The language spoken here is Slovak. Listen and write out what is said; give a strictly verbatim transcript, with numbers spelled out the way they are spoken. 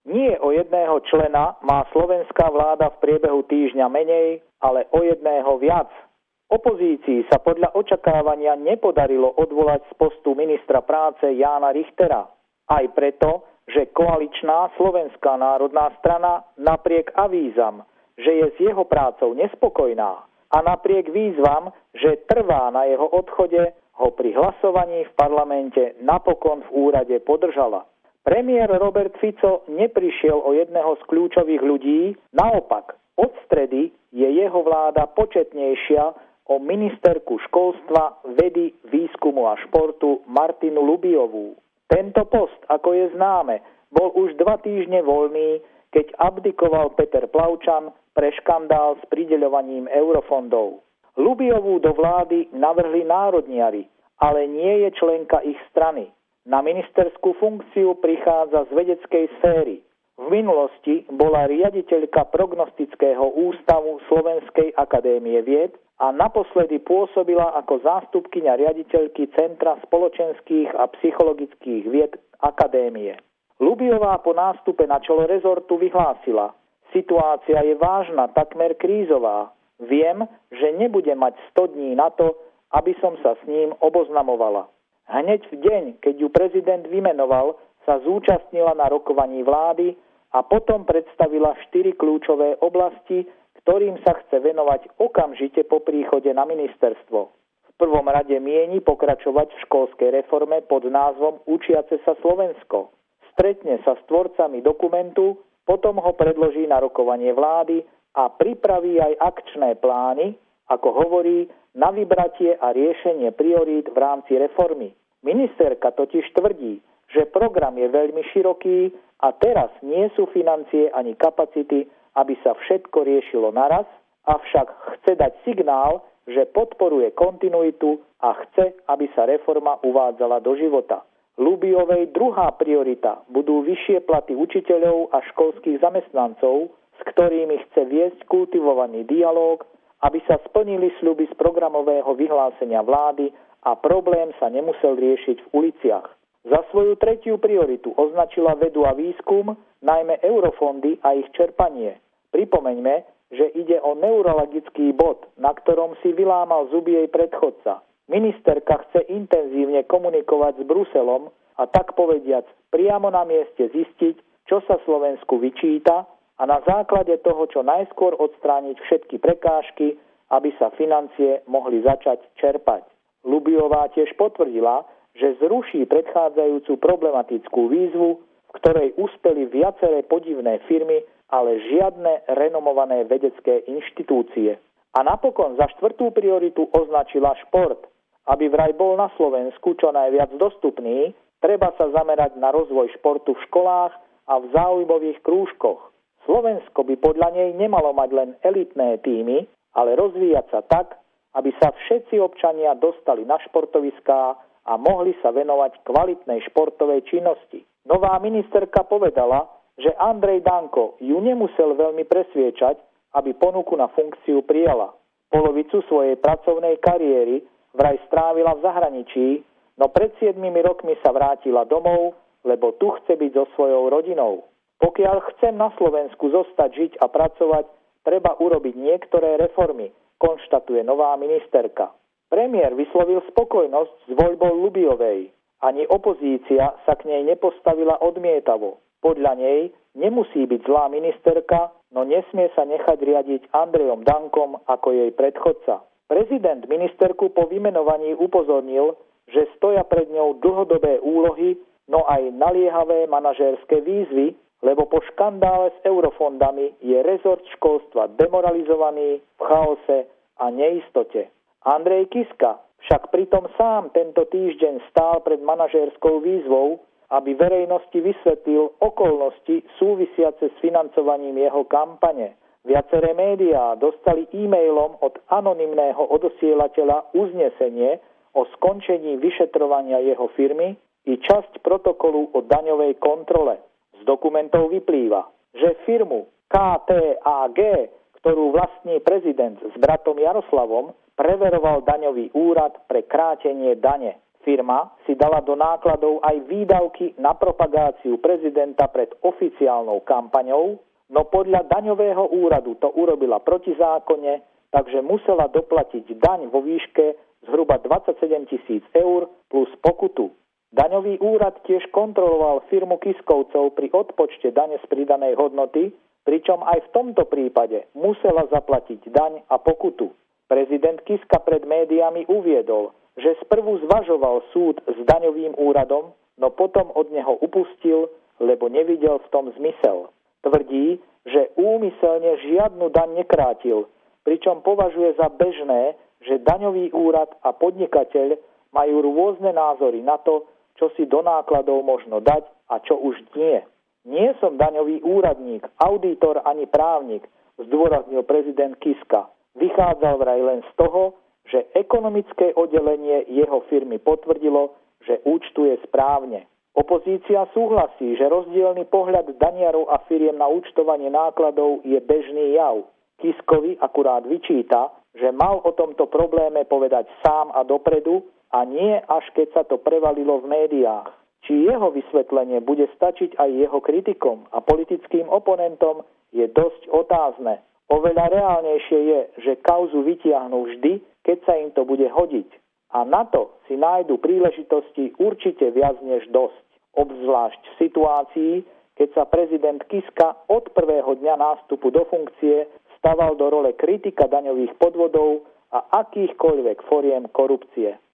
Nie o jedného člena má slovenská vláda v priebehu týždňa menej, ale o jedného viac. Opozícii sa podľa očakávania nepodarilo odvolať z postu ministra práce Jána Richtera. Aj preto, že koaličná Slovenská národná strana napriek avízam, že je s jeho prácou nespokojná a napriek výzvam, že trvá na jeho odchode, ho pri hlasovaní v parlamente napokon v úrade podržala. Premiér Robert Fico neprišiel o jedného z kľúčových ľudí, naopak, od stredy je jeho vláda početnejšia o ministerku školstva, vedy, výskumu a športu Martinu Lubiovú. Tento post, ako je známe, bol už dva týždne voľný, keď abdikoval Peter Plavčan pre škandál s prideľovaním eurofondov. Lubiovú do vlády navrhli národniari, ale nie je členka ich strany. Na ministerskú funkciu prichádza z vedeckej sféry. V minulosti bola riaditeľka prognostického ústavu Slovenskej akadémie vied a naposledy pôsobila ako zástupkyňa riaditeľky Centra spoločenských a psychologických vied akadémie. Lubiová po nástupe na čelo rezortu vyhlásila: Situácia je vážna, takmer krízová. Viem, že nebudem mať sto dní na to, aby som sa s ním oboznamovala. Hneď v deň, keď ju prezident vymenoval, sa zúčastnila na rokovaní vlády a potom predstavila štyri kľúčové oblasti, ktorým sa chce venovať okamžite po príchode na ministerstvo. V prvom rade mieni pokračovať v školskej reforme pod názvom Učiace sa Slovensko. Stretne sa s tvorcami dokumentu, potom ho predloží na rokovanie vlády a pripraví aj akčné plány, ako hovorí, na vybratie a riešenie priorít v rámci reformy. Ministerka totiž tvrdí, že program je veľmi široký a teraz nie sú financie ani kapacity, aby sa všetko riešilo naraz, avšak chce dať signál, že podporuje kontinuitu a chce, aby sa reforma uvádzala do života. Lubiovej druhá priorita budú vyššie platy učiteľov a školských zamestnancov, s ktorými chce viesť kultivovaný dialóg, aby sa splnili sľuby z programového vyhlásenia vlády a problém sa nemusel riešiť v uliciach. Za svoju tretiu prioritu označila vedu a výskum, najmä eurofondy a ich čerpanie. Pripomeňme, že ide o neurologický bod, na ktorom si vylámal zuby jej predchodca. Ministerka chce intenzívne komunikovať s Bruselom a tak povediac priamo na mieste zistiť, čo sa Slovensku vyčíta a na základe toho čo najskôr odstrániť všetky prekážky, aby sa financie mohli začať čerpať. Lubiová tiež potvrdila, že zruší predchádzajúcu problematickú výzvu, v ktorej uspeli viaceré podivné firmy, ale žiadne renomované vedecké inštitúcie. A napokon za štvrtú prioritu označila šport. Aby vraj bol na Slovensku čo najviac dostupný, treba sa zamerať na rozvoj športu v školách a v záujmových krúžkoch. Slovensko by podľa nej nemalo mať len elitné tímy, ale rozvíjať sa tak, aby sa všetci občania dostali na športoviská a mohli sa venovať kvalitnej športovej činnosti. Nová ministerka povedala, že Andrej Danko ju nemusel veľmi presviečať, aby ponuku na funkciu prijala. Polovicu svojej pracovnej kariéry vraj strávila v zahraničí, no pred siedmimi rokmi sa vrátila domov, lebo tu chce byť so svojou rodinou. Pokiaľ chcem na Slovensku zostať, žiť a pracovať, treba urobiť niektoré reformy, konštatuje nová ministerka. Premiér vyslovil spokojnosť s voľbou Lubiovej. Ani opozícia sa k nej nepostavila odmietavo. Podľa nej nemusí byť zlá ministerka, no nesmie sa nechať riadiť Andrejom Dankom ako jej predchodca. Prezident ministerku po vymenovaní upozornil, že stoja pred ňou dlhodobé úlohy, no aj naliehavé manažérske výzvy, lebo po škandále s eurofondami je rezort školstva demoralizovaný, v chaose a neistote. Andrej Kiska však pritom sám tento týždeň stál pred manažérskou výzvou, aby verejnosti vysvetlil okolnosti súvisiace s financovaním jeho kampane. Viaceré médiá dostali e-mailom od anonymného odosielateľa uznesenie o skončení vyšetrovania jeho firmy i časť protokolu o daňovej kontrole. Z dokumentov vyplýva, že firmu ká té á gé, ktorú vlastní prezident s bratom Jaroslavom, preveroval daňový úrad pre krátenie dane. Firma si dala do nákladov aj výdavky na propagáciu prezidenta pred oficiálnou kampaňou, no podľa daňového úradu to urobila protizákonne, takže musela doplatiť daň vo výške zhruba dvadsaťsedem tisíc eur plus pokutu. Daňový úrad tiež kontroloval firmu Kiskovcov pri odpočte dane z pridanej hodnoty, pričom aj v tomto prípade musela zaplatiť daň a pokutu. Prezident Kiska pred médiami uviedol, že sprvu zvažoval súd s daňovým úradom, no potom od neho upustil, lebo nevidel v tom zmysel. Tvrdí, že úmyselne žiadnu daň nekrátil, pričom považuje za bežné, že daňový úrad a podnikateľ majú rôzne názory na to, čo si do nákladov možno dať a čo už nie. Nie som daňový úradník, auditor ani právnik, zdôraznil prezident Kiska. Vychádzal vraj len z toho, že ekonomické oddelenie jeho firmy potvrdilo, že účtuje správne. Opozícia súhlasí, že rozdielny pohľad daniarov a firiem na účtovanie nákladov je bežný jav. Kiskovi akurát vyčíta, že mal o tomto probléme povedať sám a dopredu a nie až keď sa to prevalilo v médiách. Či jeho vysvetlenie bude stačiť aj jeho kritikom a politickým oponentom, je dosť otázne. Oveľa reálnejšie je, že kauzu vytiahnu vždy, keď sa im to bude hodiť. A na to si nájdu príležitosti určite viac než dosť. Obzvlášť v situácii, keď sa prezident Kiska od prvého dňa nástupu do funkcie staval do role kritika daňových podvodov a akýchkoľvek foriem korupcie.